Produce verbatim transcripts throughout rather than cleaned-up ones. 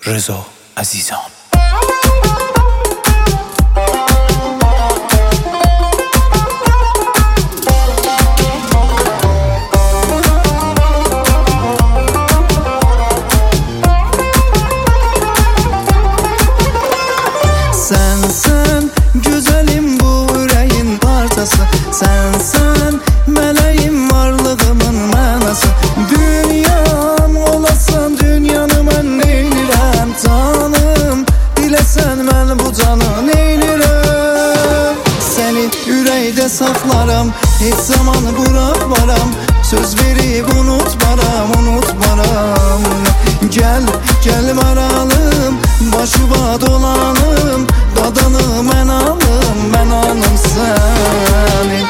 رضا عزیزان. Sensen güzelim bu yüreğin parçası, sensen meleğim varlığımın mənası. Dünyam olasan dünyanı mən neylirəm canım, bilesen mən bu canı neylirəm. Seni yüreğde saklarım, hiç zaman bırakmaram, söz verip unutmaram, unutmaram. Gel, gel varalım, başıma dolanım, dadanı mən alım, mən alım seni.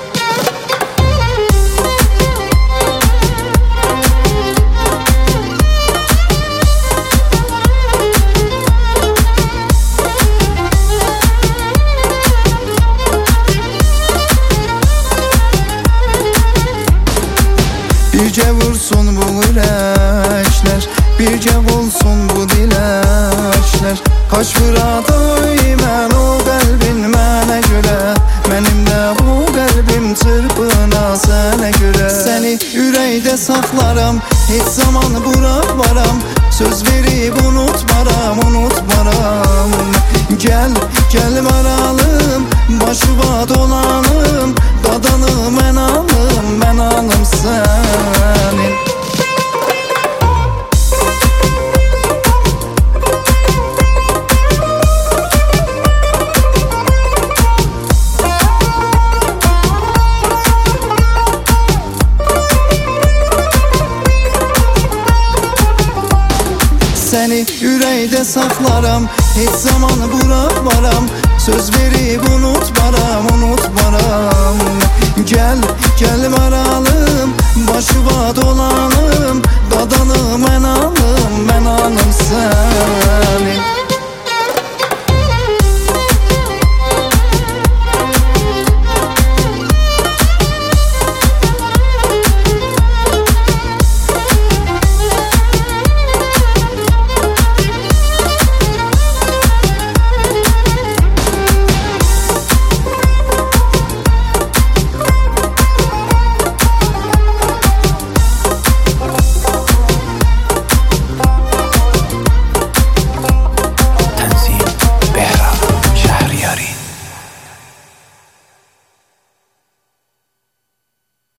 Birce vursun bu yürekler, birce olsun bu dilekler. Kaç fıraday mən o qəlbin mənə görə, mənim də bu qəlbim çırpına sənə görə. Səni ürəkdə saxlaram, heç zaman bırakmaram, söz verib unutmaram, unutmaram. Gel, gel varalım, başıma dolanım, dadanı mən alım, mən alım səni. Seni yüreğde saklarım, hiç zaman bırakmaram, söz verip unutmaram, unutmaram. Gel, gel varalım, başıma dolanım,